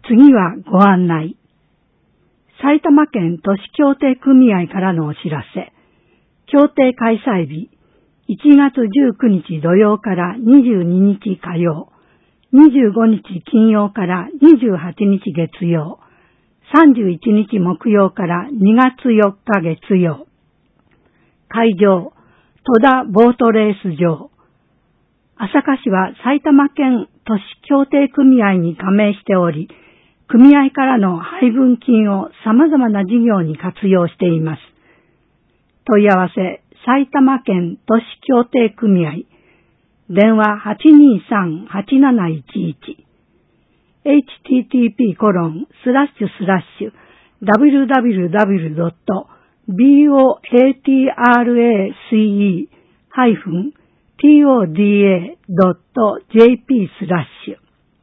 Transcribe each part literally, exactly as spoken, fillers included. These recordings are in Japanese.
次はご案内。埼玉県都市協定組合からのお知らせ。協定開催日、いちがつじゅうくにち土曜からにじゅうににち火曜、にじゅうごにち金曜からにじゅうはちにち月曜、さんじゅういちにち木曜からにがつよっか月曜。会場、戸田ボートレース場。朝霞市は埼玉県都市協定組合に加盟しており、組合からの配分金を様々な事業に活用しています。問い合わせ、埼玉県都市協定組合。電話 はちにーさん はちなないちいち。エイチティーティーピーコロンスラッシュスラッシュダブリューダブリューダブリュードットビーオーエーティーアールエーシーイーハイフンティーオーディーエードットジェーピースラッシュ。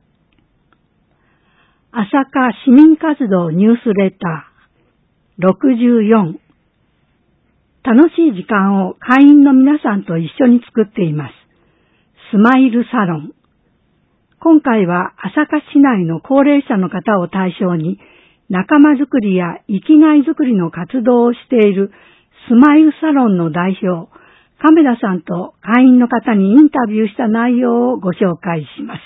朝霞市民活動ニュースレターろくじゅうよん。楽しい時間を会員の皆さんと一緒に作っています。スマイルサロン。今回は朝霞市内の高齢者の方を対象に仲間づくりや生きがいづくりの活動をしているスマイルサロンの代表、亀田さんと会員の方にインタビューした内容をご紹介します。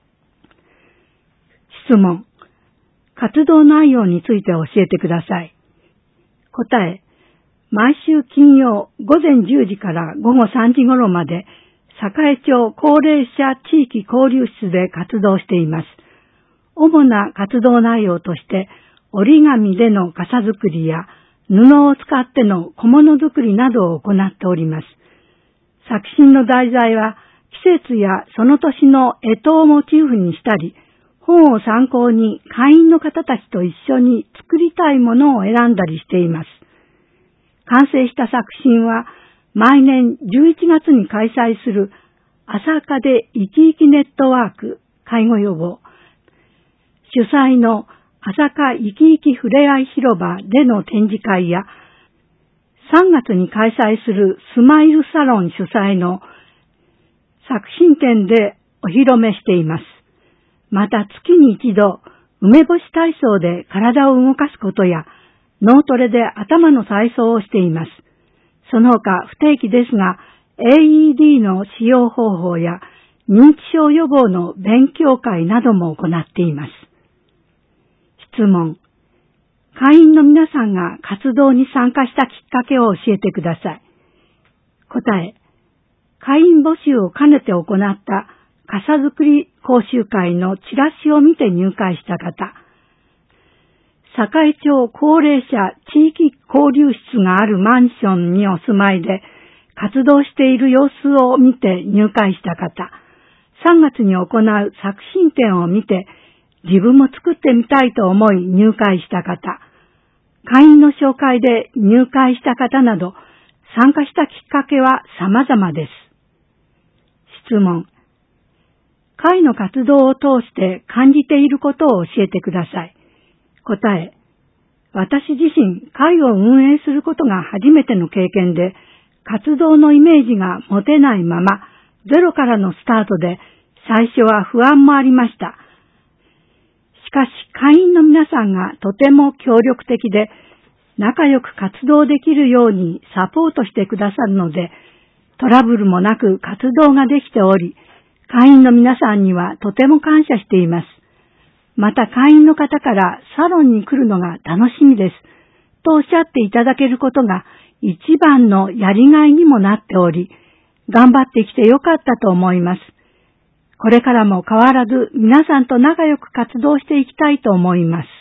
質問。活動内容について教えてください。答え。毎週金曜ごぜんじゅうじからごごさんじ頃まで栄町高齢者地域交流室で活動しています。主な活動内容として折り紙での傘作りや布を使っての小物作りなどを行っております。作品の題材は季節やその年の干支をモチーフにしたり、本を参考に会員の方たちと一緒に作りたいものを選んだりしています。完成した作品は毎年じゅういちがつに開催する朝霞で生き生きネットワーク介護予防主催の朝霞生き生きふれあい広場での展示会やさんがつに開催するスマイルサロン主催の作品展でお披露目しています。また月に一度梅干し体操で体を動かすことや脳トレで頭の体操をしています。その他不定期ですが エーイーディー の使用方法や認知症予防の勉強会なども行っています。質問。会員の皆さんが活動に参加したきっかけを教えてください。答え。会員募集を兼ねて行った傘作り講習会のチラシを見て入会した方。栄町高齢者地域交流室があるマンションにお住まいで活動している様子を見て入会した方。さんがつに行う作品展を見て自分も作ってみたいと思い入会した方。会員の紹介で入会した方など参加したきっかけは様々です。質問。会の活動を通して感じていることを教えてください。答え。私自身、会を運営することが初めての経験で、活動のイメージが持てないまま、ゼロからのスタートで、最初は不安もありました。しかし、会員の皆さんがとても協力的で、仲良く活動できるようにサポートしてくださるので、トラブルもなく活動ができており、会員の皆さんにはとても感謝しています。また会員の方からサロンに来るのが楽しみです。とおっしゃっていただけることが一番のやりがいにもなっており、頑張ってきてよかったと思います。これからも変わらず皆さんと仲良く活動していきたいと思います。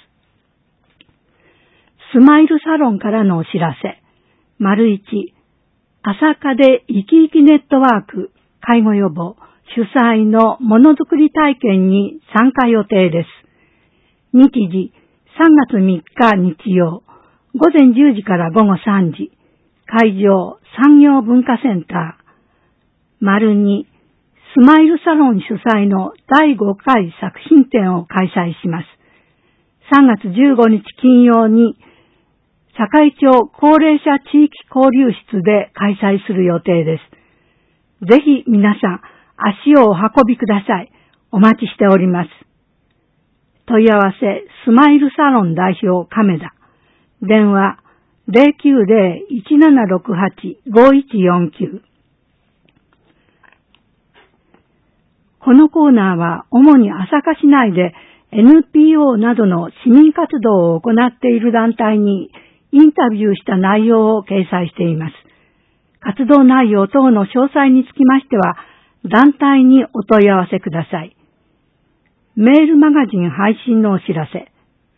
スマイルサロンからのお知らせ。丸一、朝霞で生き生きネットワーク介護予防主催のものづくり体験に参加予定です。日時さんがつみっか日曜、ごぜんじゅうじからごごさんじ、会場産業文化センター。丸に、スマイルサロン主催のだいごかい作品展を開催します。さんがつじゅうごにち金曜に、栄町高齢者地域交流室で開催する予定です。ぜひ皆さん、足をお運びください。お待ちしております。 問い合わせスマイルサロン代表亀田。電話 ゼロきゅうゼロ いちななろくはち ごいちよんきゅう。このコーナーは主に朝霞市内で エヌピーオー などの市民活動を行っている団体にインタビューした内容を掲載しています。活動内容等の詳細につきましては団体にお問い合わせください。メールマガジン配信のお知らせ。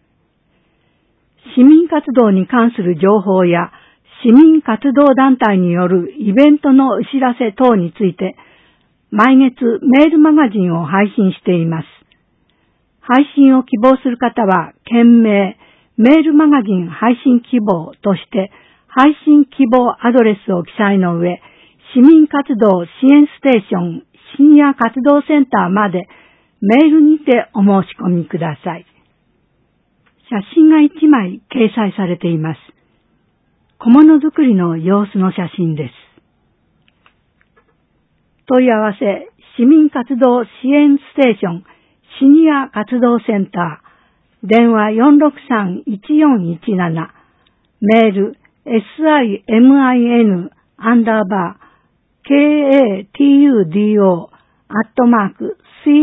市民活動に関する情報や市民活動団体によるイベントのお知らせ等について毎月メールマガジンを配信しています。配信を希望する方は件名メールマガジン配信希望として配信希望アドレスを記載の上、市民活動支援ステーションシニア活動センターまでメールにてお申し込みください。写真がいちまい掲載されています。小物作りの様子の写真です。問い合わせ市民活動支援ステーションシニア活動センター電話 よんろくさん いちよんいちなな メール simin アンダーバー katudo アットマーク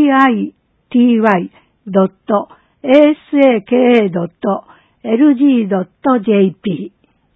city.asaka.lg.jp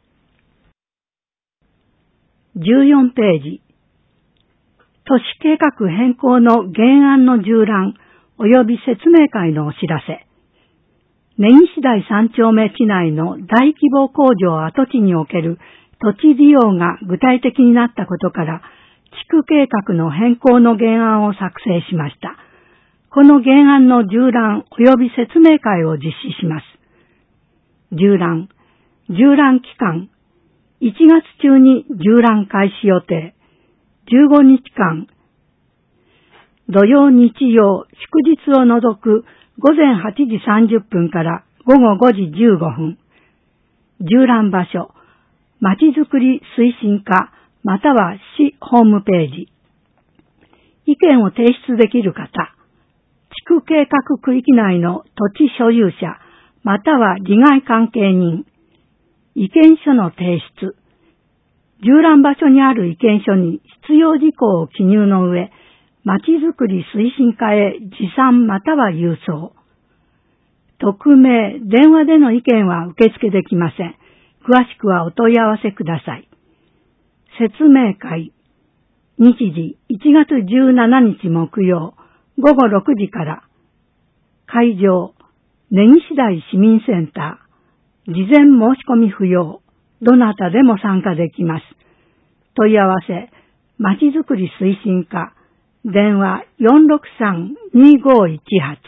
じゅうよんページ都市計画変更の原案の縦覧及び説明会のお知らせ。根岸台三丁目地内の大規模工場跡地における土地利用が具体的になったことから、地区計画の変更の原案を作成しました。この原案の縦覧及び説明会を実施します。縦覧、縦覧期間、いちがつ中に縦覧開始予定。じゅうごにちかん、土曜日曜、祝日を除くごぜんはちじさんじゅっぷんからごごごじじゅうごふん。縦覧場所、まちづくり推進課または市ホームページ。意見を提出できる方、地区計画区域内の土地所有者または利害関係人。意見書の提出。縦覧場所にある意見書に必要事項を記入の上、まちづくり推進課へ持参または郵送。匿名、電話での意見は受付できません。詳しくはお問い合わせください。説明会。日時いちがつじゅうしちにち木曜、ごごろくじから。会場、根岸台市民センター。事前申し込み不要。どなたでも参加できます。問い合わせ、まちづくり推進課、電話 よんろくさん にごいちはち。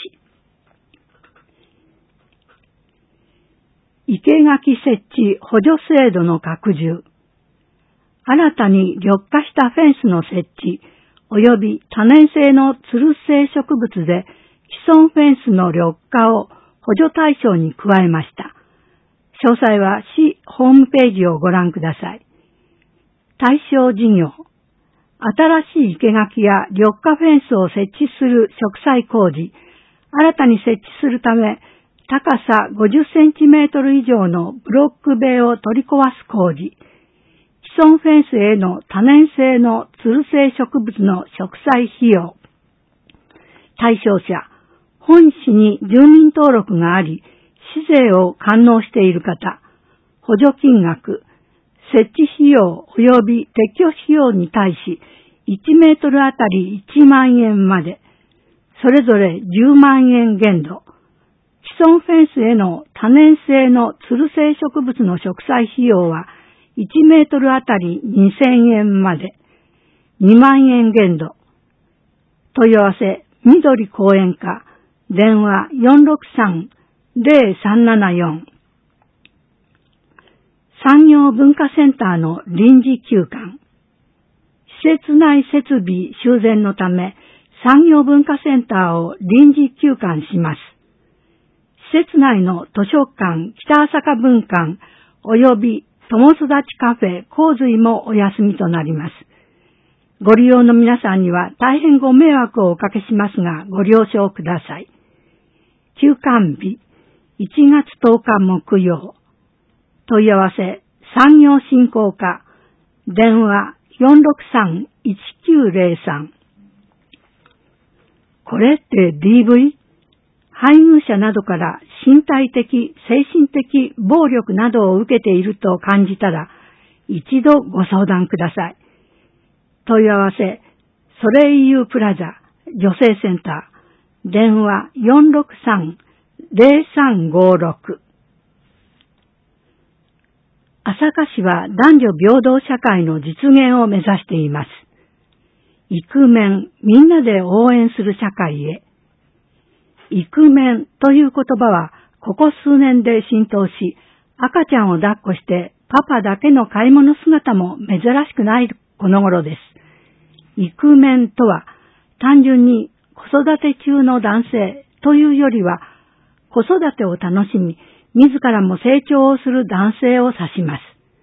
生垣設置補助制度の拡充。新たに緑化したフェンスの設置、及び多年生のつる性植物で既存フェンスの緑化を補助対象に加えました。詳細は市ホームページをご覧ください。対象事業。新しい生垣や緑化フェンスを設置する植栽工事。新たに設置するため、高さごじゅっセンチメートル以上のブロック塀を取り壊す工事。既存フェンスへの多年生のつる性植物の植栽費用。対象者。本市に住民登録があり、市税を完納している方、補助金額、設置費用及び撤去費用に対しいちメートルあたりいちまんえんまで、それぞれじゅうまんえん限度、既存フェンスへの多年生のつる性植物の植栽費用はいちメートルあたりにせんえんまで、にまんえん限度。問い合わせ、緑公園課、電話 よんろくさん ゼロさんななよん。産業文化センターの臨時休館。施設内設備修繕のため、産業文化センターを臨時休館します。施設内の図書館、北朝霞文館、及び友育ちカフェ、洪水もお休みとなります。ご利用の皆さんには大変ご迷惑をおかけしますが、ご了承ください。休館刊日いちがつとおか木曜。問い合わせ産業振興課電話 よんろくさんいちきゅうゼロさん。これって ディーブイ？ 配偶者などから身体的、精神的暴力などを受けていると感じたら一度ご相談ください。問い合わせソレイユプラザ女性センター電話 よんろくさんゼロさんごろく。朝霞市は男女平等社会の実現を目指しています。イクメン、みんなで応援する社会へ。イクメンという言葉はここ数年で浸透し、赤ちゃんを抱っこしてパパだけの買い物姿も珍しくないこの頃です。イクメンとは単純に子育て中の男性というよりは、子育てを楽しみ、自らも成長をする男性を指します。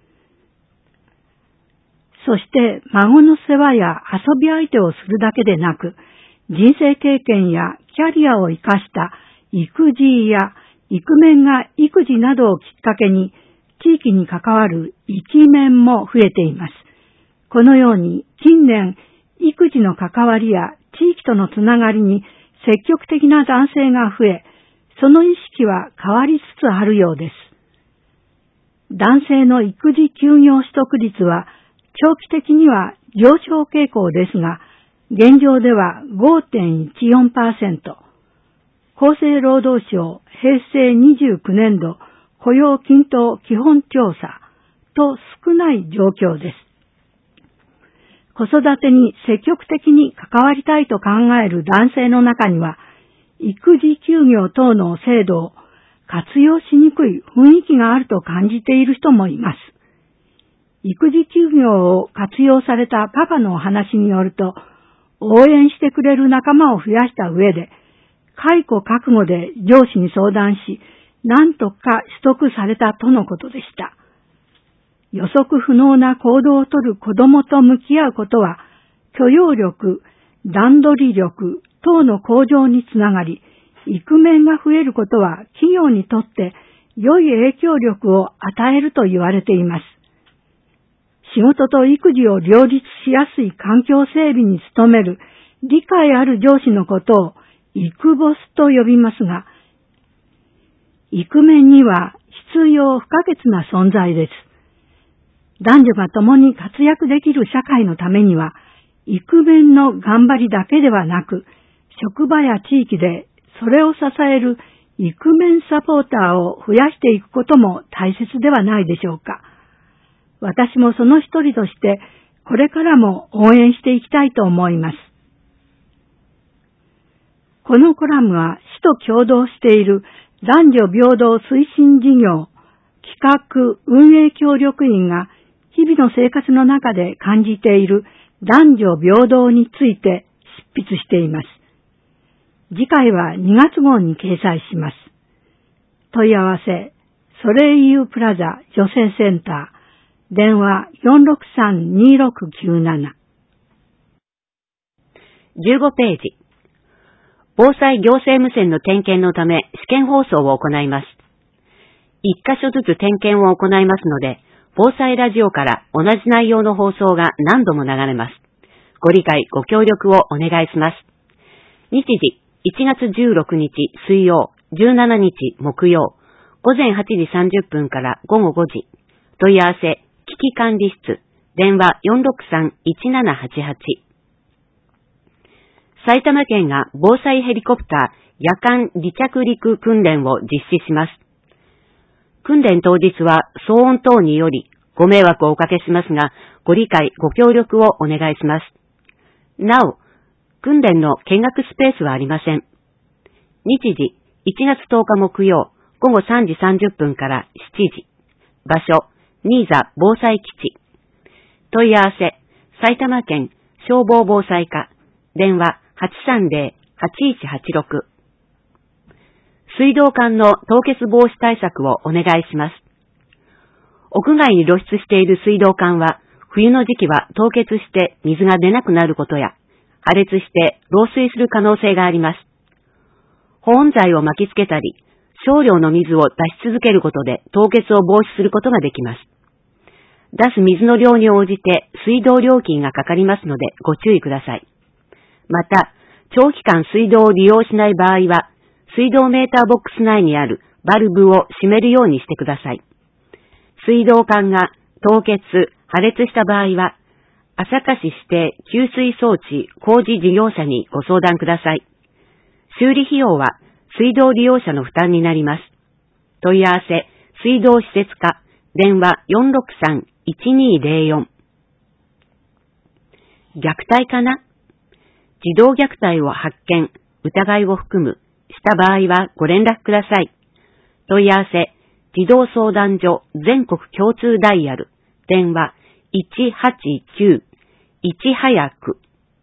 そして孫の世話や遊び相手をするだけでなく、人生経験やキャリアを生かした育児やイクメンが育児などをきっかけに地域に関わるイキメンも増えています。このように近年、育児の関わりや地域とのつながりに積極的な男性が増え、その意識は変わりつつあるようです。男性の育児休業取得率は長期的には上昇傾向ですが、現状では ごてんいちよんパーセント。厚生労働省平成にじゅうきゅうねんど雇用均等基本調査と少ない状況です。子育てに積極的に関わりたいと考える男性の中には、育児休業等の制度を活用しにくい雰囲気があると感じている人もいます。育児休業を活用されたパパのお話によると、応援してくれる仲間を増やした上で、解雇覚悟で上司に相談し、何とか取得されたとのことでした。予測不能な行動をとる子供と向き合うことは、許容力、段取り力等の向上につながり、イクメンが増えることは企業にとって良い影響力を与えると言われています。仕事と育児を両立しやすい環境整備に努める理解ある上司のことをイクボスと呼びますが、イクメンには必要不可欠な存在です。男女が共に活躍できる社会のためには、イクメンの頑張りだけではなく、職場や地域でそれを支えるイクメンサポーターを増やしていくことも大切ではないでしょうか。私もその一人として、これからも応援していきたいと思います。このコラムは市と共同している男女平等推進事業企画運営協力員が日々の生活の中で感じている男女平等について執筆しています。次回はにがつ号に掲載します。問い合わせ、ソレイユプラザ女性センター、電話 よんろくさんにろくきゅうなな。 じゅうごページ。防災行政無線の点検のため試験放送を行います。一箇所ずつ点検を行いますので、防災ラジオから同じ内容の放送が何度も流れます。ご理解、ご協力をお願いします。日時、いちがつじゅうろくにち水曜、じゅうしちにち木曜、ごぜんはちじさんじゅっぷんからごごごじ。問い合わせ、危機管理室、電話 よんろくさんいちななはちはち。埼玉県が防災ヘリコプター夜間離着陸訓練を実施します。訓練当日は騒音等によりご迷惑をおかけしますが、ご理解、ご協力をお願いします。なお、訓練の見学スペースはありません。日時、いちがつとおか木曜、ごごさんじさんじゅっぷんからしちじ。場所、新座防災基地。問い合わせ、埼玉県消防防災課、電話はちさんぜろ はちいちはちろく。水道管の凍結防止対策をお願いします。屋外に露出している水道管は、冬の時期は凍結して水が出なくなることや、破裂して漏水する可能性があります。 保温材を巻きつけたり、少量の水を出し続けることで凍結を防止することができます。出す水の量に応じて水道料金がかかりますのでご注意ください。また、長期間水道を利用しない場合は、水道メーターボックス内にあるバルブを閉めるようにしてください。水道管が凍結、破裂した場合は、朝霞市指定給水装置工事事業者にご相談ください。修理費用は水道利用者の負担になります。問い合わせ、水道施設課、電話 よんろくさん いちにーぜろよん。虐待かな？児童虐待を発見、疑いを含む、した場合はご連絡ください。問い合わせ、児童相談所全国共通ダイヤル、電話いちはちきゅういち早く。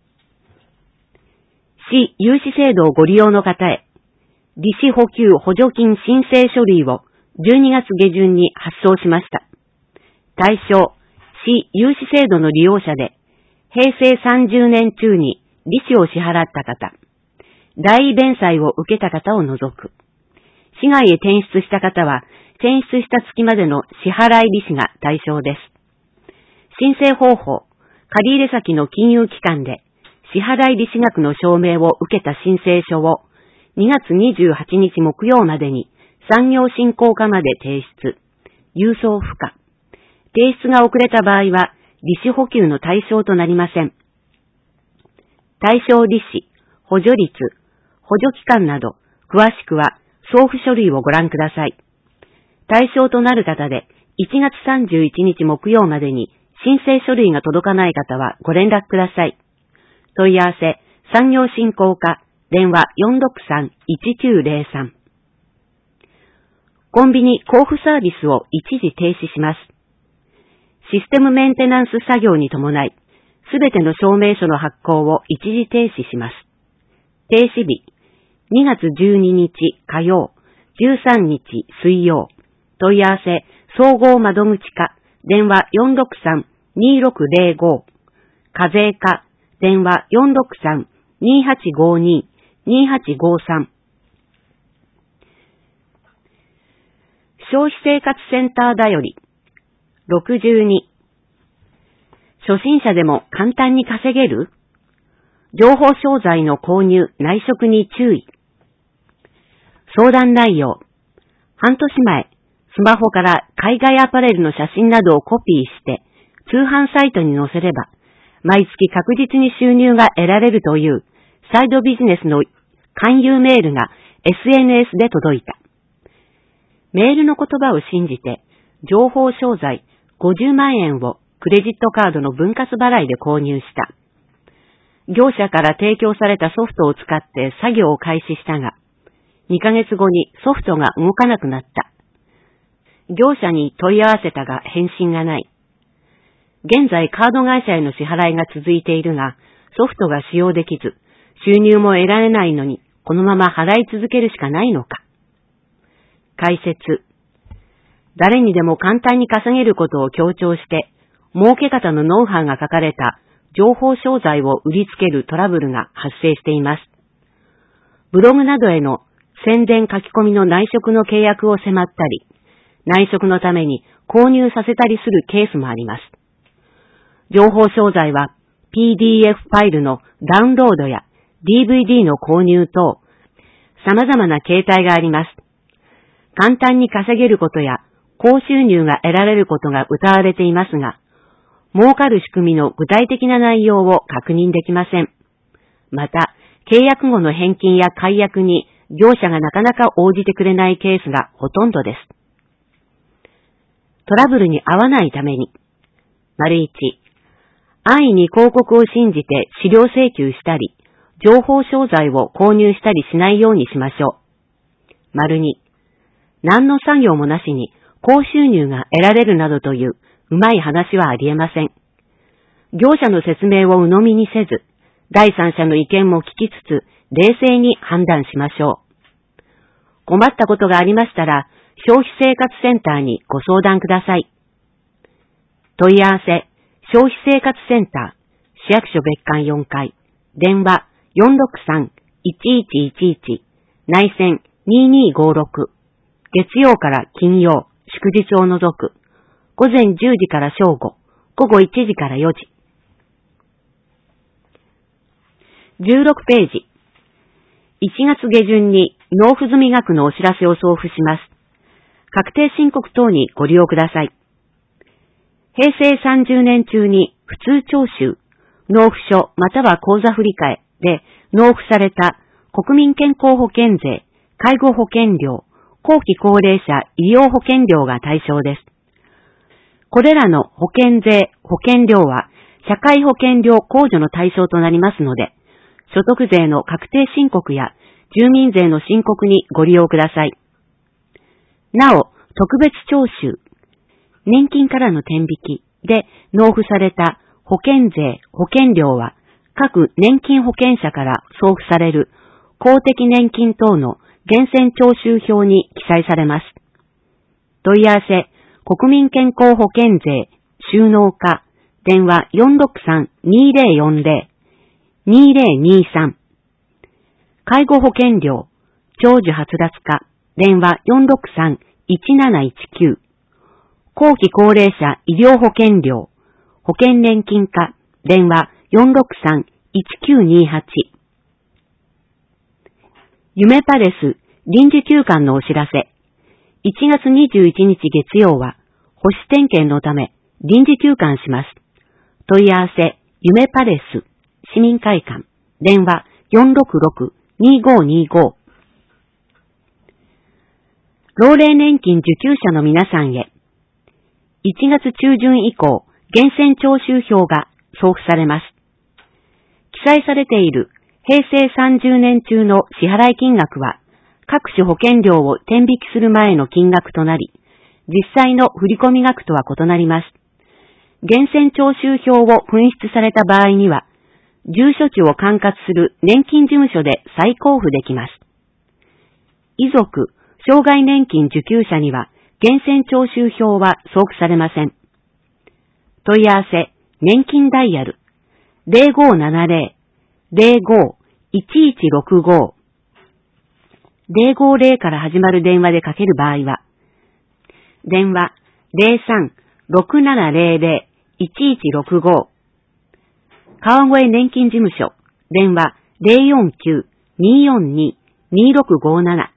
市融資制度をご利用の方へ、利子補給補助金申請書類をじゅうにがつ下旬に発送しました。対象、市融資制度の利用者で、へいせいさんじゅうねん中に利子を支払った方、代位弁済を受けた方を除く。市外へ転出した方は、転出した月までの支払い利子が対象です。申請方法、借入先の金融機関で支払い利子額の証明を受けた申請書をにがつにじゅうはちにち木曜までに産業振興課まで提出、郵送不可。提出が遅れた場合は利子補給の対象となりません。対象利子、補助率、補助期間など詳しくは送付書類をご覧ください。対象となる方でいちがつさんじゅういちにち木曜までに申請書類が届かない方はご連絡ください。問い合わせ、産業振興課、電話 よんろくさん いちきゅうぜろさん。コンビニ交付サービスを一時停止します。システムメンテナンス作業に伴い、すべての証明書の発行を一時停止します。停止日、にがつじゅうににち火曜、じゅうさんにち水曜。問い合わせ、総合窓口課、電話 よんろくさん にーろくぜろご。課税課、電話 よんろくさん にーはちごにー にーはちごさん。消費生活センターだより。ろくじゅうに。初心者でも簡単に稼げる？情報商材の購入、内職に注意。相談内容。半年前、スマホから海外アパレルの写真などをコピーして、通販サイトに載せれば、毎月確実に収入が得られるというサイドビジネスの勧誘メールが エスエヌエス で届いた。メールの言葉を信じて、情報商材ごじゅうまんえんをクレジットカードの分割払いで購入した。業者から提供されたソフトを使って作業を開始したが、にかげつごにソフトが動かなくなった。業者に問い合わせたが返信がない。現在カード会社への支払いが続いているが、ソフトが使用できず、収入も得られないのに、このまま払い続けるしかないのか。解説。誰にでも簡単に稼げることを強調して、儲け方のノウハウが書かれた情報商材を売りつけるトラブルが発生しています。ブログなどへの宣伝書き込みの内職の契約を迫ったり、内職のために購入させたりするケースもあります。情報商材は ピーディーエフ ファイルのダウンロードや ディーブイディー の購入等、様々な形態があります。簡単に稼げることや高収入が得られることが謳われていますが、儲かる仕組みの具体的な内容を確認できません。また、契約後の返金や解約に業者がなかなか応じてくれないケースがほとんどです。トラブルに遭わないために、丸一、安易に広告を信じて資料請求したり、情報商材を購入したりしないようにしましょう。丸二、何の作業もなしに高収入が得られるなどといううまい話はありえません。業者の説明を鵜呑みにせず、第三者の意見も聞きつつ、冷静に判断しましょう。困ったことがありましたら、消費生活センターにご相談ください。問い合わせ、消費生活センター、市役所別館よんかい、電話 よんろくさん いちいちいちいち内線ににーごーろく、月曜から金曜、祝日を除く、午前じゅうじから正午、午後いちじからよじ。じゅうろくページ。いちがつ下旬に納付済額のお知らせを送付します。確定申告等にご利用ください。平成さんじゅうねん中に普通徴収、納付書または口座振替で納付された国民健康保険税、介護保険料、後期高齢者医療保険料が対象です。これらの保険税、保険料は社会保険料控除の対象となりますので、所得税の確定申告や住民税の申告にご利用ください。なお、特別徴収、年金からの天引きで納付された保険税、保険料は各年金保険者から送付される公的年金等の源泉徴収票に記載されます。問い合わせ、国民健康保険税、収納課、電話 よんろくさん にーぜろよんぜろ にーぜろにーさん。介護保険料、長寿発達課、電話 よんろくさん いちなないちきゅう。後期高齢者医療保険料、保険年金課、電話 よんろくさん いちきゅうにはち。夢パレス臨時休館のお知らせ。いちがつにじゅういちにち月曜は保守点検のため臨時休館します。問い合わせ、夢パレス市民会館、電話 よんろくろく にーごーにーご。老齢年金受給者の皆さんへ、いちがつ中旬以降、源泉徴収票が送付されます。記載されている平成さんじゅうねん中の支払い金額は、各種保険料を天引きする前の金額となり、実際の振込額とは異なります。源泉徴収票を紛失された場合には、住所地を管轄する年金事務所で再交付できます。遺族、障害年金受給者には、源泉徴収票は送付されません。問い合わせ、年金ダイヤル、ゼロごーななゼロ ゼロごー いちいちろくごー。ゼロごゼロから始まる電話でかける場合は、電話 ゼロさん ろくななゼロゼロ いちいちろくごー。川越年金事務所、電話 ゼロよんきゅう にーよんにー にーろくごーなな。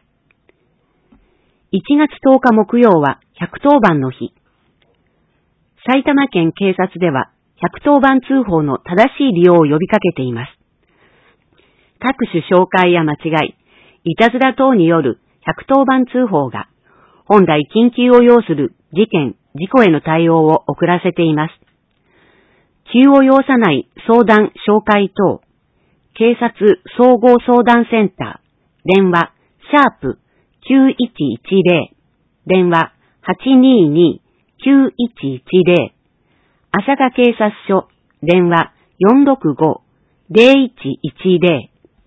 いちがつとおか木曜はひゃくとおばんの日。埼玉県警察ではひゃくとおばん通報の正しい利用を呼びかけています。各種紹介や間違い、いたずら等によるひゃくとおばん通報が本来緊急を要する事件、事故への対応を遅らせています。急を要さない相談、紹介等、警察総合相談センター、電話、シャープきゅういちいちゼロ、電話はちにーにー きゅういちいちゼロ、朝霞警察署、電話よんろくご ゼロいちいちゼロ。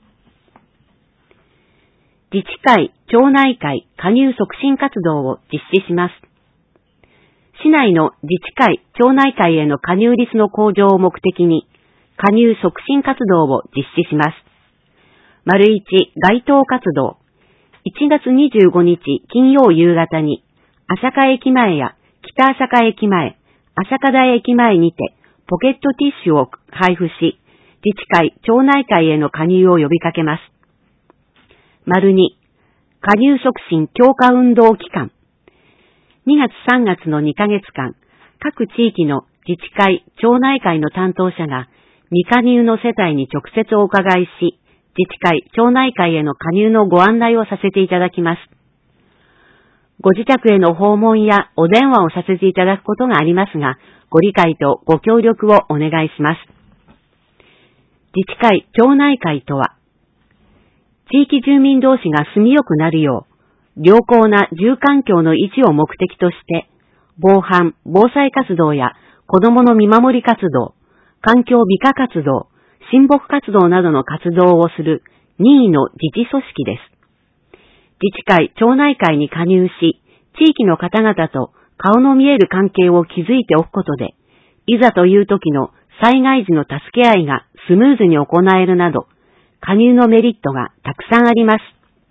自治会、町内会、加入促進活動を実施します。市内の自治会、町内会への加入率の向上を目的に、加入促進活動を実施します。丸一、街頭活動。いちがつにじゅうごにち金曜夕方に、朝霞駅前や北朝霞駅前、朝霞台駅前にて、ポケットティッシュを配布し、自治会、町内会への加入を呼びかけます。丸に、加入促進強化運動期間。にがつさんがつのにかげつかん、各地域の自治会、町内会の担当者が未加入の世帯に直接お伺いし、自治会、町内会への加入のご案内をさせていただきます。ご自宅への訪問やお電話をさせていただくことがありますが、ご理解とご協力をお願いします。自治会、町内会とは、地域住民同士が住みよくなるよう、良好な住環境の維持を目的として、防犯・防災活動や子どもの見守り活動、環境美化活動、親睦活動などの活動をする任意の自治組織です。自治会・町内会に加入し、地域の方々と顔の見える関係を築いておくことで、いざという時の災害時の助け合いがスムーズに行えるなど、加入のメリットがたくさんあります。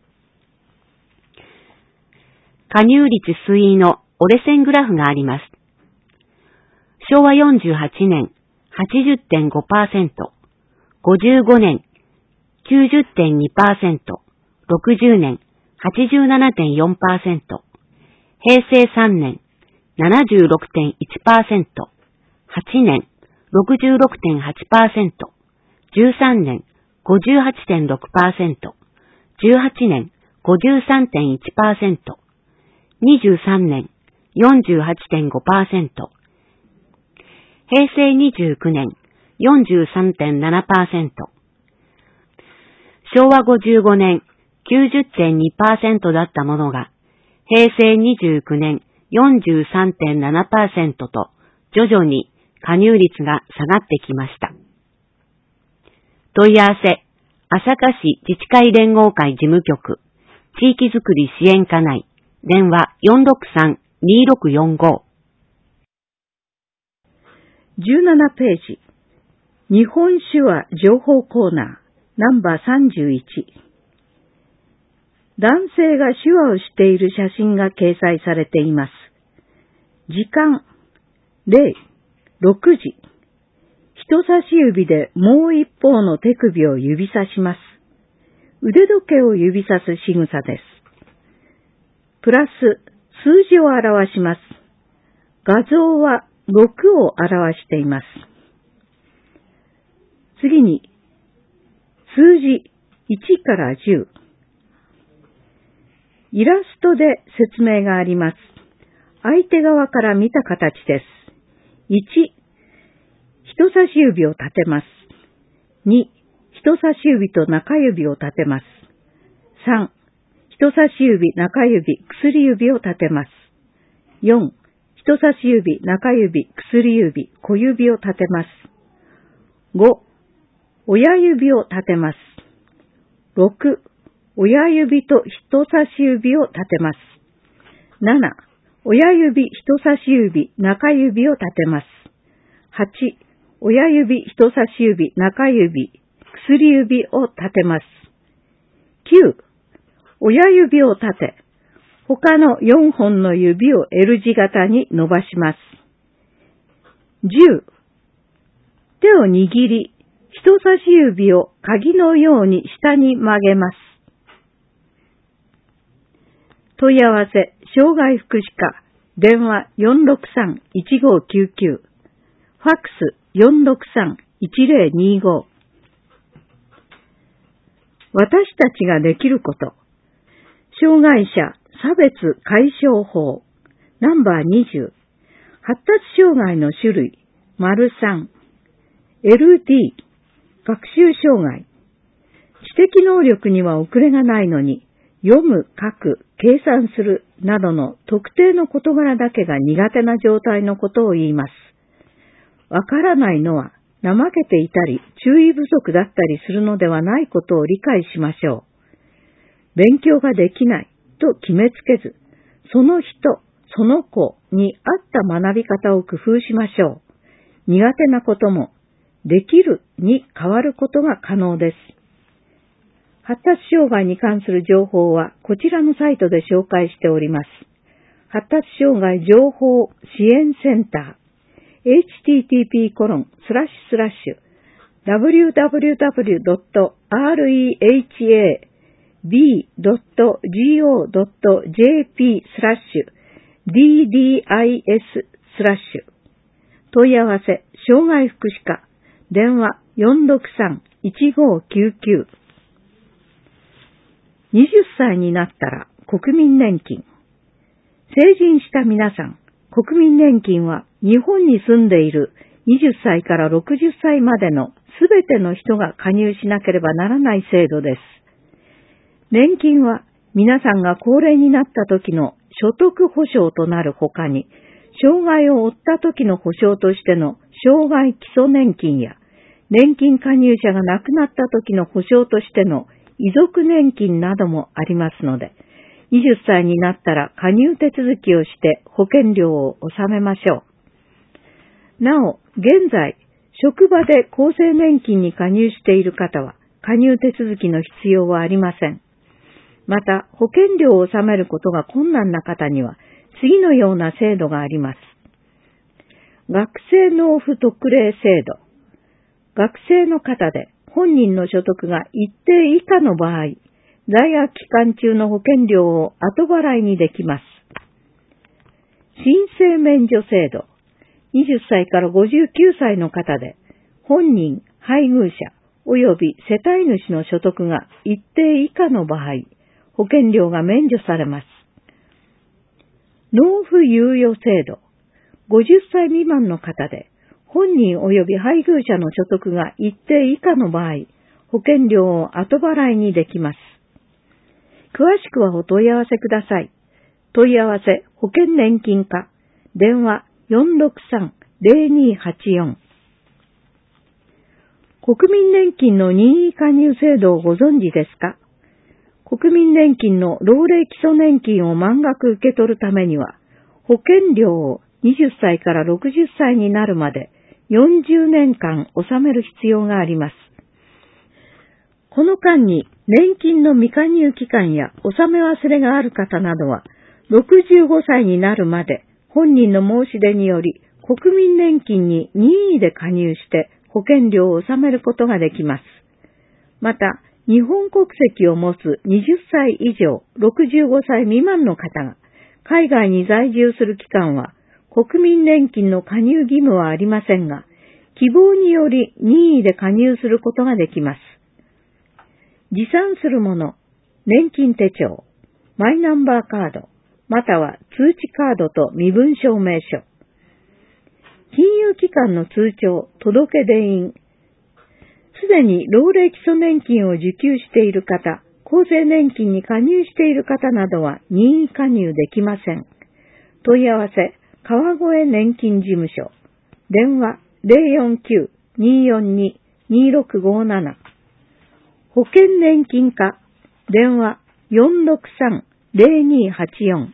加入率推移の折れ線グラフがあります。しょうわよんじゅうはちねん はちじゅってんごパーセント、ごじゅうごねん きゅうじゅってんにパーセント、ろくじゅうねん はちじゅうななてんよんパーセント、へいせいさんねん ななじゅうろくてんいちパーセント、はちねん ろくじゅうろくてんはちパーセント、じゅうさんねん ごじゅうはちてんろくパーセント、じゅうはちねん ごじゅうさんてんいちパーセント、にじゅうさんねん よんじゅうはちてんごパーセント、へいせいにじゅうきゅうねん よんじゅうさんてんななパーセント、しょうわごじゅうごねん きゅうじゅってんにパーセント だったものが、へいせいにじゅうきゅうねん よんじゅうさんてんななパーセント と徐々に加入率が下がってきました。問い合わせ、朝霞市自治会連合会事務局、地域づくり支援課内、電話 よんろくさん にろくよんご。 じゅうななページ、日本手話情報コーナー、ナンバーさんじゅういち。男性が手話をしている写真が掲載されています。時間、れい、ろくじ。人差し指でもう一方の手首を指さします。腕時計を指さす仕草です。プラス、数字を表します。画像はろくを表しています。次に、数字いちからじゅう。イラストで説明があります。相手側から見た形です。いち、人差し指を立てます。に、人差し指と中指を立てます。さん、人差し指、中指、薬指を立てます。よん、人差し指、中指、薬指、小指を立てます。ご、親指を立てます。ろく、親指と人差し指を立てます。なな、親指、人差し指、中指を立てます。はち、親指、人差し指、中指、薬指を立てます。きゅう、親指を立て、他のよんほんの指を L 字型に伸ばします。じゅう、手を握り、人差し指を鍵のように下に曲げます。問い合わせ、障害福祉課、電話 よんろくさん いちごきゅうきゅう、ファックス よんろくさん いちぜろにご。私たちができること。障害者差別解消法、ナンバーにじゅう。発達障害の種類、丸さん。エルディー、学習障害。知的能力には遅れがないのに、読む、書く、計算するなどの特定の事柄だけが苦手な状態のことを言います。わからないのは怠けていたり注意不足だったりするのではないことを理解しましょう。勉強ができないと決めつけず、その人、その子に合った学び方を工夫しましょう。苦手なこともできるに変わることが可能です。発達障害に関する情報はこちらのサイトで紹介しております。発達障害情報支援センター エイチティーティーピーコロンスラッシュスラッシュダブリューダブリューダブリュードットアールイーエイチエービードットジーオードットジェーピースラッシュディーディーアイエススラッシュ問い合わせ障害福祉課電話 よんろくさん いちごきゅうきゅう。にじゅっさいになったら国民年金。成人した皆さん、国民年金は日本に住んでいるにじゅっさいからろくじゅっさいまでのすべての人が加入しなければならない制度です。年金は皆さんが高齢になった時の所得保障となるほかに、障害を負った時の保障としての障害基礎年金や、年金加入者が亡くなった時の保障としての遺族年金などもありますので、にじゅっさいになったら加入手続きをして保険料を納めましょう。なお、現在、職場で厚生年金に加入している方は、加入手続きの必要はありません。 また、保険料を納めることが困難な方には、次のような制度があります。学生納付特例制度。学生の方で本人の所得が一定以下の場合、在学期間中の保険料を後払いにできます。申請免除制度。はたちからごじゅうきゅうさいの方で、本人、配偶者、及び世帯主の所得が一定以下の場合、保険料が免除されます。納付猶予制度。ごじゅっさい未満の方で、本人及び配偶者の所得が一定以下の場合、保険料を後払いにできます。詳しくはお問い合わせください。問い合わせ保険年金課、電話 よんろくさん ゼロにはちよん。国民年金の任意加入制度をご存知ですか？国民年金の老齢基礎年金を満額受け取るためには、保険料をはたちからろくじゅっさいになるまでよんじゅうねんかん納める必要があります。この間に年金の未加入期間や納め忘れがある方などは、ろくじゅうごさいになるまで本人の申し出により国民年金に任意で加入して保険料を納めることができます。また、日本国籍を持つはたち以上ろくじゅうごさい未満の方が海外に在住する期間は国民年金の加入義務はありませんが、希望により任意で加入することができます。持参するもの、年金手帳、マイナンバーカード、または通知カードと身分証明書。金融機関の通帳、届出印。すでに老齢基礎年金を受給している方、厚生年金に加入している方などは任意加入できません。問い合わせ、川越年金事務所。電話 ゼロよんきゅう にーよんに にーろくごーなな。保険年金課。電話よんろくさん ゼロにはちよん。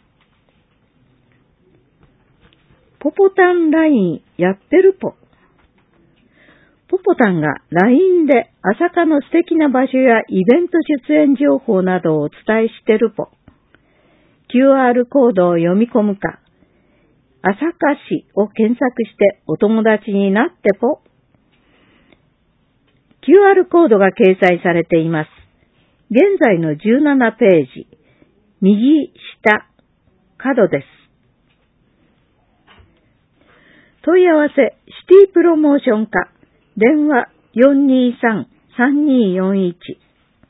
ポポタン ライン やってるぽ。ポポタンが ライン で朝霞の素敵な場所やイベント出演情報などをお伝えしてるぽ。キューアール コードを読み込むか、朝霞市を検索してお友達になってぽ。キューアール コードが掲載されています。現在のじゅうななページ、右下、角です。問い合わせ、シティプロモーション課、電話 よんにーさん さんにーよんいち。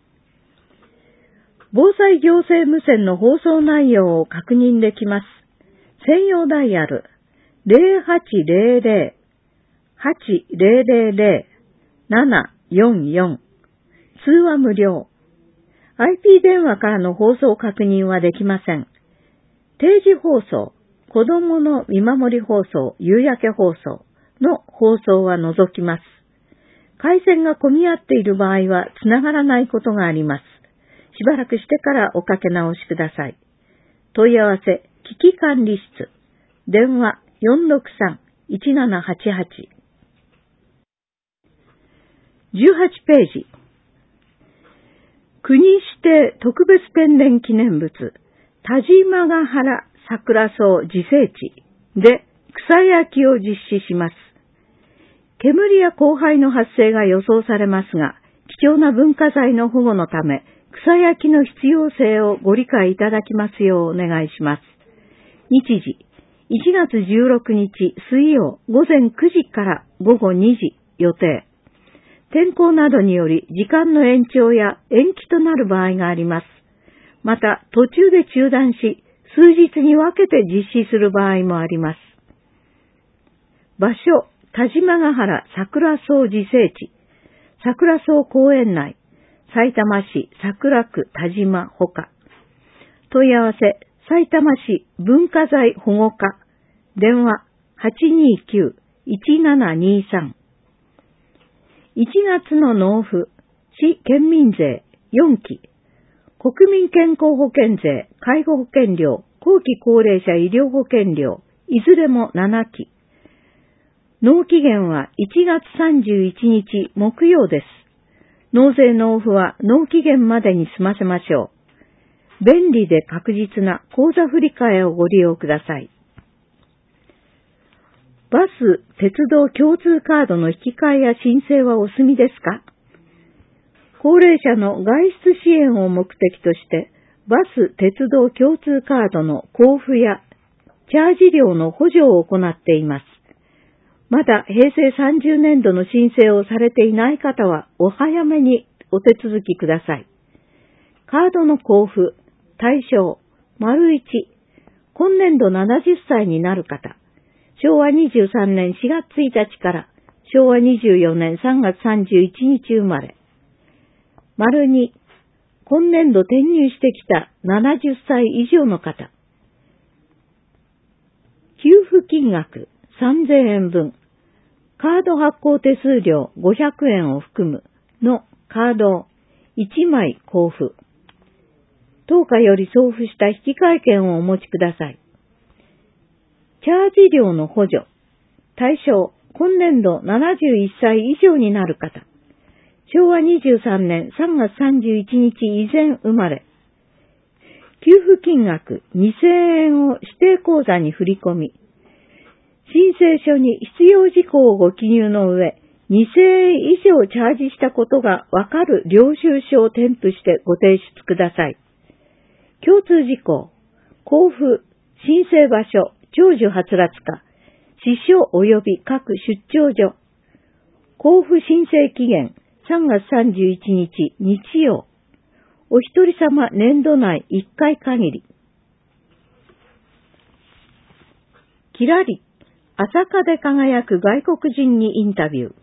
防災行政無線の放送内容を確認できます。専用ダイヤル ゼロはちゼロゼロ はちゼロゼロゼロ ななよんよん。通話無料。アイピー 電話からの放送確認はできません。定時放送、子供の見守り放送、夕焼け放送の放送は除きます。回線が混み合っている場合はつながらないことがあります。しばらくしてからおかけ直しください。問い合わせ、危機管理室。電話 よんろくさん いちななはちはち。じゅうはちページ。国指定特別天然記念物、田島ヶ原桜草自生地で草焼きを実施します。煙や降灰の発生が予想されますが、貴重な文化財の保護のため、草焼きの必要性をご理解いただきますようお願いします。日時、いちがつじゅうろくにち水曜午前くじからごごにじ予定。天候などにより時間の延長や延期となる場合があります。また、途中で中断し、数日に分けて実施する場合もあります。場所、田島ヶ原桜草自生地、桜草公園内、さいたま市桜区田島ほか。問い合わせ、さいたま市文化財保護課、電話 はちにーきゅう いちななにーさん。いちがつの納付、市県民税よんき、国民健康保険税、介護保険料、後期高齢者医療保険料、いずれもななき。納期限はいちがつさんじゅういちにち木曜です。納税納付は納期限までに済ませましょう。 便利で確実な口座振替をご利用ください。バス・鉄道共通カードの引き換えや申請はお済みですか？高齢者の外出支援を目的として、バス・鉄道共通カードの交付やチャージ料の補助を行っています。まだへいせいさんじゅうねんどの申請をされていない方はお早めにお手続きください。カードの交付、対象、丸いち、今年度ななじゅっさいになる方、しょうわにじゅうさんねんしがつついたちからしょうわにじゅうよねんさんがつさんじゅういちにち生まれ、丸に、今年度転入してきたななじゅっさい以上の方、給付金額さんぜんえんぶん、カード発行手数料ごひゃくえんを含むのカードをいちまい交付。当課より送付した引換券をお持ちください。チャージ料の補助。対象、今年度ななじゅういっさい以上になる方。しょうわにじゅうさんねんさんがつさんじゅういちにち以前生まれ。給付金額にせんえんを指定口座に振り込み、申請書に必要事項をご記入の上、にせんえん以上チャージしたことがわかる領収書を添付してご提出ください。共通事項、交付、申請場所、長寿はつらつ課、支所及び各出張所、交付申請期限さんがつさんじゅういちにち日曜、お一人様年度内いっかい限り。きらり、朝霞で輝く外国人にインタビュー。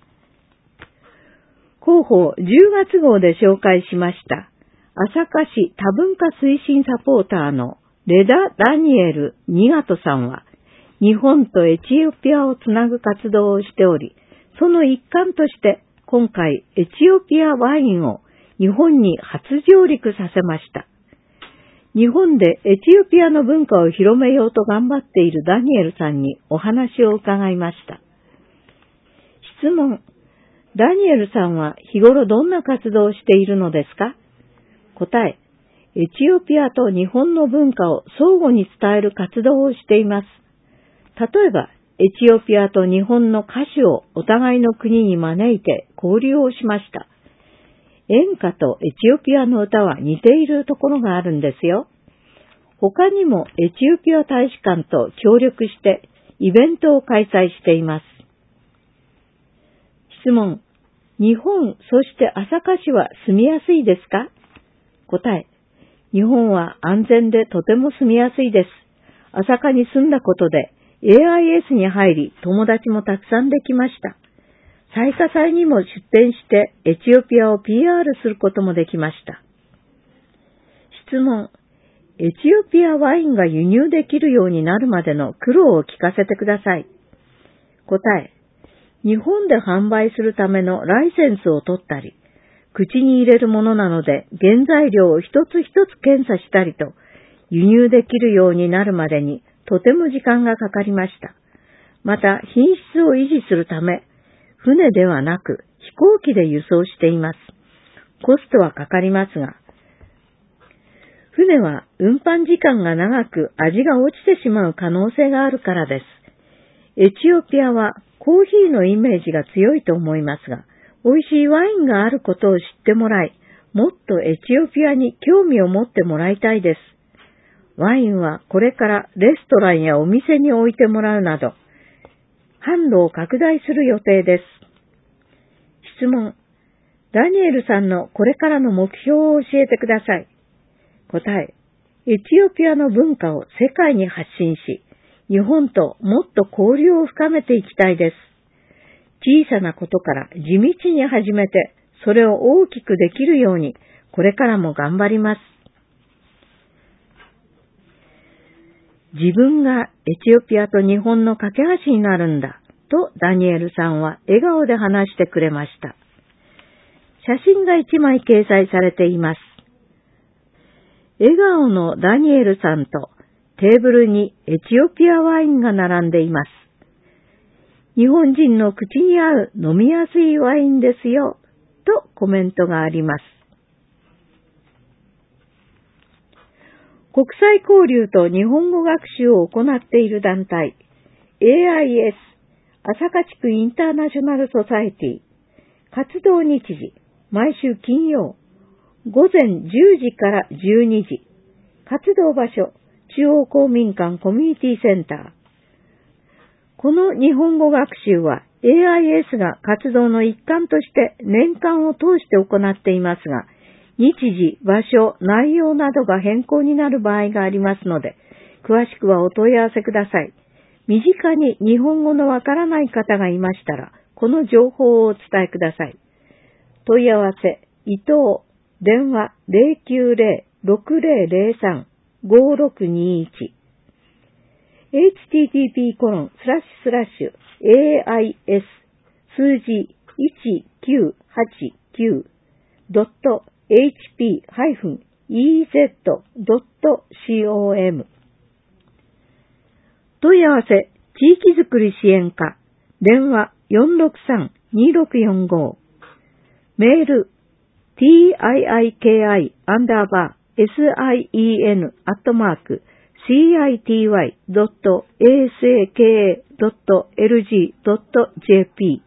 広報じゅうがつごうで紹介しました。朝霞市多文化推進サポーターのレダ・ダニエル・ニガトさんは、日本とエチオピアをつなぐ活動をしており、その一環として今回エチオピアワインを日本に初上陸させました。日本でエチオピアの文化を広めようと頑張っているダニエルさんにお話を伺いました。質問。ダニエルさんは日頃どんな活動をしているのですか？答え。エチオピアと日本の文化を相互に伝える活動をしています。例えば、エチオピアと日本の歌手をお互いの国に招いて交流をしました。演歌とエチオピアの歌は似ているところがあるんですよ。他にもエチオピア大使館と協力してイベントを開催しています。質問。日本、そして朝霞市は住みやすいですか？答え。日本は安全でとても住みやすいです。朝霞に住んだことで エーアイエス に入り友達もたくさんできました。彩花祭にも出展してエチオピアを ピーアール することもできました。質問。エチオピアワインが輸入できるようになるまでの苦労を聞かせてください。答え。日本で販売するためのライセンスを取ったり、口に入れるものなので原材料を一つ一つ検査したりと、輸入できるようになるまでにとても時間がかかりました。また品質を維持するため、船ではなく飛行機で輸送しています。コストはかかりますが、船は運搬時間が長く味が落ちてしまう可能性があるからです。エチオピアはコーヒーのイメージが強いと思いますが、美味しいワインがあることを知ってもらい、もっとエチオピアに興味を持ってもらいたいです。ワインはこれからレストランやお店に置いてもらうなど、販路を拡大する予定です。質問。ダニエルさんのこれからの目標を教えてください。答え。エチオピアの文化を世界に発信し、日本ともっと交流を深めていきたいです。小さなことから地道に始めて、それを大きくできるように、これからも頑張ります。自分がエチオピアと日本の架け橋になるんだ、とダニエルさんは笑顔で話してくれました。写真が一枚掲載されています。笑顔のダニエルさんとテーブルにエチオピアワインが並んでいます。日本人の口に合う飲みやすいワインですよ、とコメントがあります。 国際交流と日本語学習を行っている団体、エーアイエス、朝霞地区インターナショナルソサエティ、活動日時、毎週金曜、午前じゅうじからじゅうにじ、活動場所、中央公民館コミュニティセンター。この日本語学習は エーアイエス が活動の一環として年間を通して行っていますが、日時、場所、内容などが変更になる場合がありますので、詳しくはお問い合わせください。身近に日本語のわからない方がいましたら、この情報をお伝えください。問い合わせ、伊藤、電話 ゼロきゅうゼロ ろくゼロゼロさん ごろくにいち エイチティーティーピーコロンスラッシュスラッシュエーアイエス 数字いちきゅうはちきゅうドットエイチピーハイフンイーゼットドットコム 問い合わせ、地域づくり支援課、電話 よんろくさん にろくよんご メール ティーアイアイケーアイ アンダーバー エスアイイーエヌ アットマーク シーアイティーワイ ドット エーエスエーケーエー ドット エルジー ドット ジェーピー